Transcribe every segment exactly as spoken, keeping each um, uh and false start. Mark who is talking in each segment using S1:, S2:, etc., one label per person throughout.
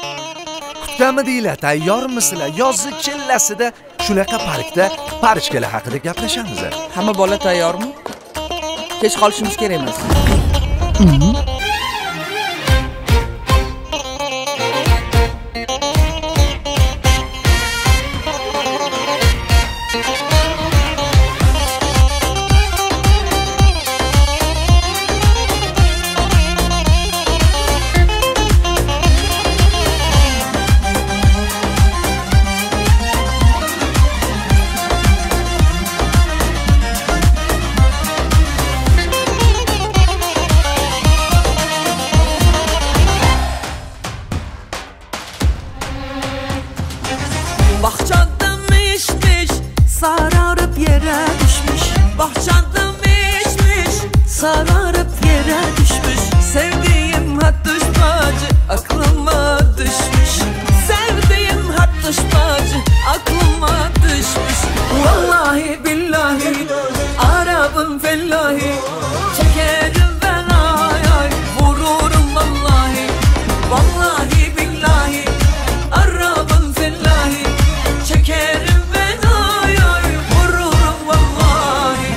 S1: Kutganmi deylar, tayyormisizlar? Yozgi chillasida shunaqa parkda parishkalar haqida gaplashamiz.
S2: Hamma bola tayyormi? Kech qolishimiz kerak emas.
S3: Bahçada mişmiş, sararıp yere düşmüş. Bahçada mişmiş, sararıp yere düşmüş. Sevdiğim hattış bacı, aklıma düşmüş. Sevdiğim hattış bacı, aklıma düşmüş. Vallahi billahi, Arap'ın fellahi. Çekerim ben ay ay, vururum vallahi. Vallahi billahi, Arap'ın fellahi. Çekerim ben ay ay, vururum vallahi.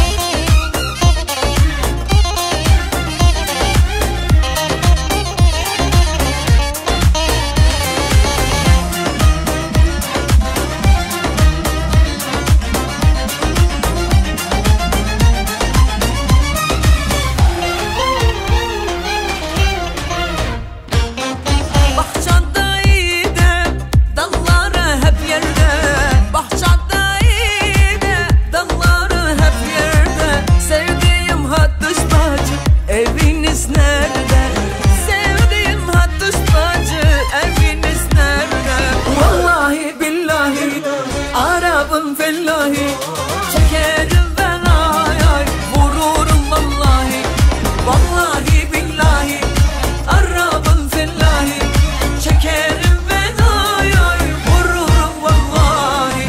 S3: Bahçada iyi de, dalları hep yerde. Bahçada iyi de, dalları hep yerde. Sevdiğim hattış bacı, eviniz nerede? Sevdiğim hattış bacı, eviniz nerede? Vallahi billahi, Arap'ın fellahi. Çekerim ben ay ay, vururum vallahi. Vallahi billahi, Arap'ın fellahi. Çekerim ben ay ay, vururum vallahi.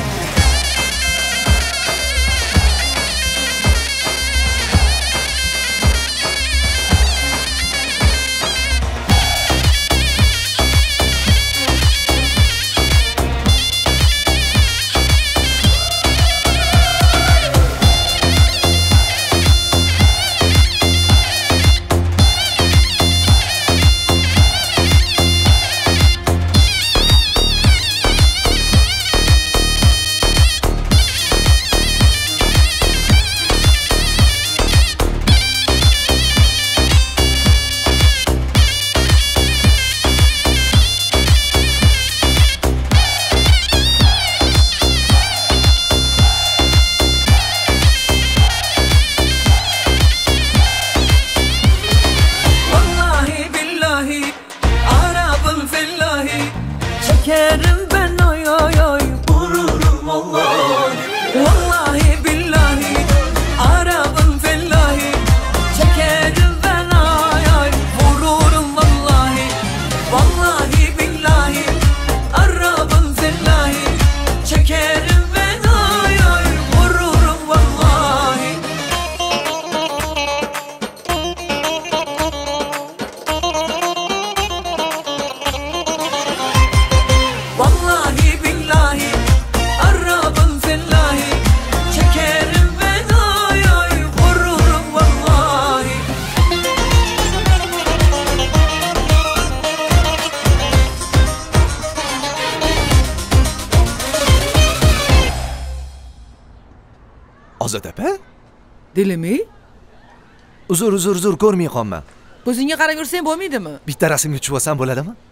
S3: Vallahi billahi, Arap'ın fellahi. Çekerim ben ay ay ay, vururum vallahi. Vallahi billahi, Arap'ın fellahi. Çekerim ben ay ay, vururum vallahi. Vallahi billahi, Arap'ın fellahi. Çekerim ben ay ay, vururum vallahi. Vallahi billahi, Arap'ın fellahi. Çekerim ben ay ay, vururum vallahi.
S1: Ozod opa,
S2: Dilimi?
S1: uzr uzr uzr ko'rmay qolman.
S2: Ko'zingga qarab yursang bo'lmaydimi?
S1: Bitta rasmga tushib olsam bo'ladimi?